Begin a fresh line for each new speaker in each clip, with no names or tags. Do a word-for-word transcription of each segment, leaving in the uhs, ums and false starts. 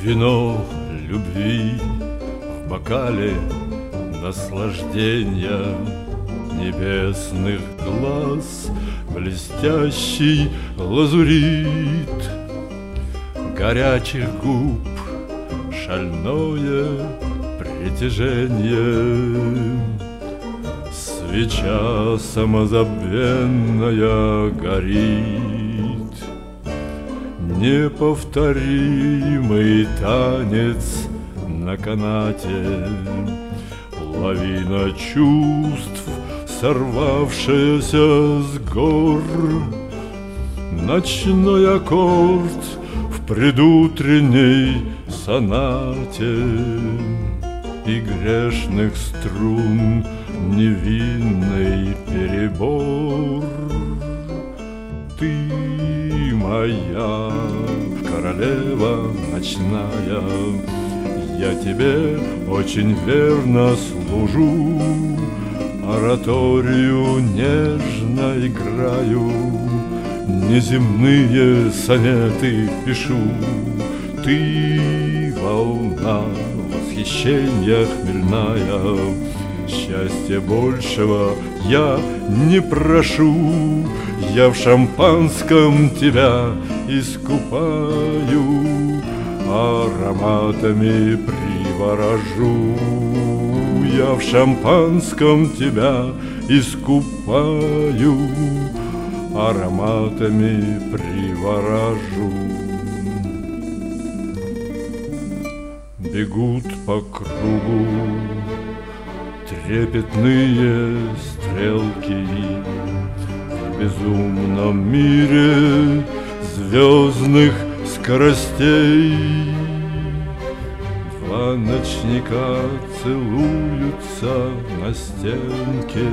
Вино любви в бокале наслаждения небесных глаз, блестящий лазурит горячих губ, шальное притяжение. Свеча самозабвенная горит, неповторимый танец на канате, лавина чувств, сорвавшаяся с гор, ночной аккорд в предутренней сонате и грешных струн невинный перебор. Ты моя королева ночная, я тебе очень верно служу, ораторию нежно играю, неземные сонеты пишу. Ты волна восхищения хмельная, счастья большего я не прошу, я в шампанском тебя искупаю, ароматами приворожу. Я в шампанском тебя искупаю, ароматами приворожу. Бегут по кругу трепетные стрелки в безумном мире звездных скоростей. Два ночника целуются на стенке,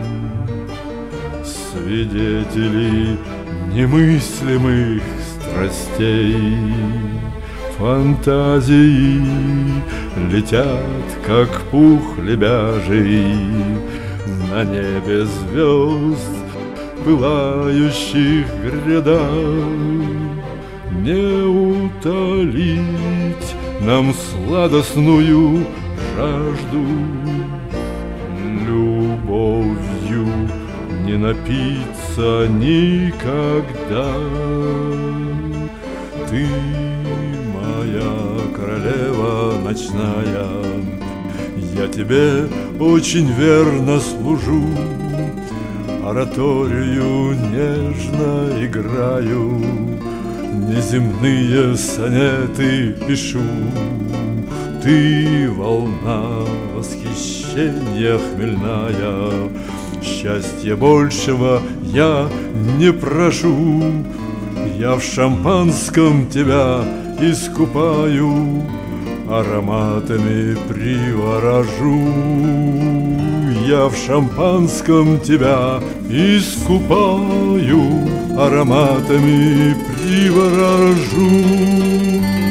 свидетели немыслимых страстей. Фантазии летят, как пух лебяжий, на небе звезд, пылающих гряда. Не утолить нам сладостную жажду, любовью не напиться никогда. Ты моя королева ночная, я тебе очень верно служу, ораторию нежно играю, неземные сонеты пишу. Ты волна восхищения хмельная, счастья большего я не прошу, я в шампанском тебя искупаю, ароматами приворожу. Я в шампанском тебя искупаю, ароматами приворожу.